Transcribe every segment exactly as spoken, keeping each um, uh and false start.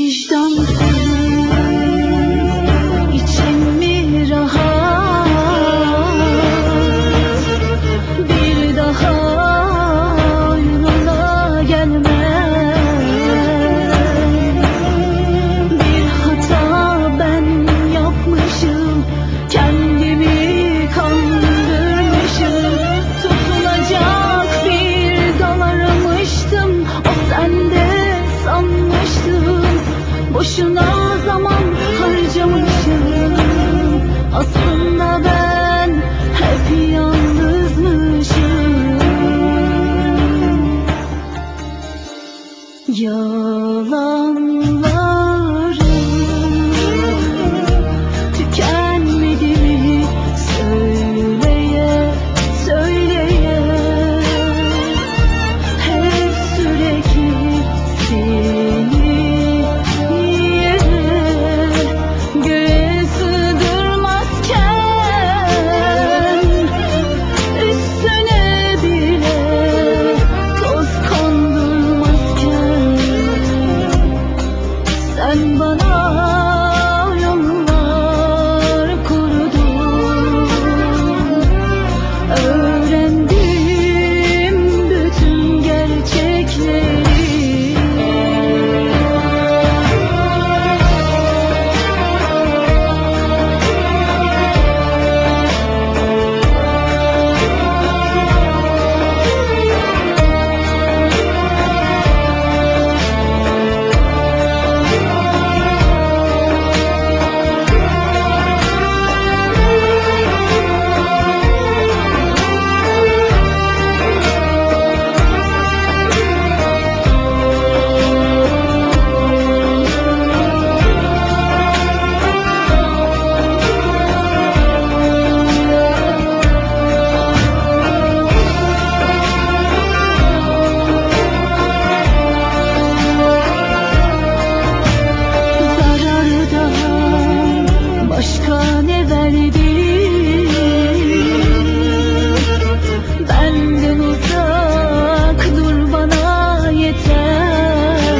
vicdansız, içim mi rahat? Bir daha yanına gelmem. Bir hata ben yapmışım, kendimi kandırmışım. Tutunacak bir dal aramıştım, o sende sanmıştım. Boşuna zaman harcamışım, aslında ben hep yalnızmışım. Yalanlarım tükenmedi mi söyleye söyleye, hep sürekli seni yere göğe sığdırmazken, üstüne bile toz kondurmazken, sen bana yollar kurdun. Öğrendim bütün gerçekleri. Başka ne verdi? Benden uzak dur bana yeter.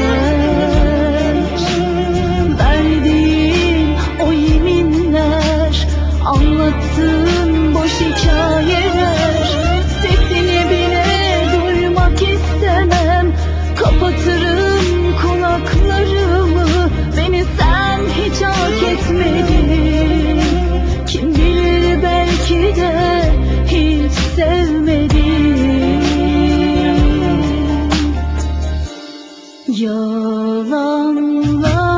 Verdiğin o yeminler, anlattığın boş hikayeler, sesini bile duymak istemem. Kapatırım kulaklarımı, beni sen hiç hak etmedin. Kim bilir, belki de hiç sevmedin. Yalanlar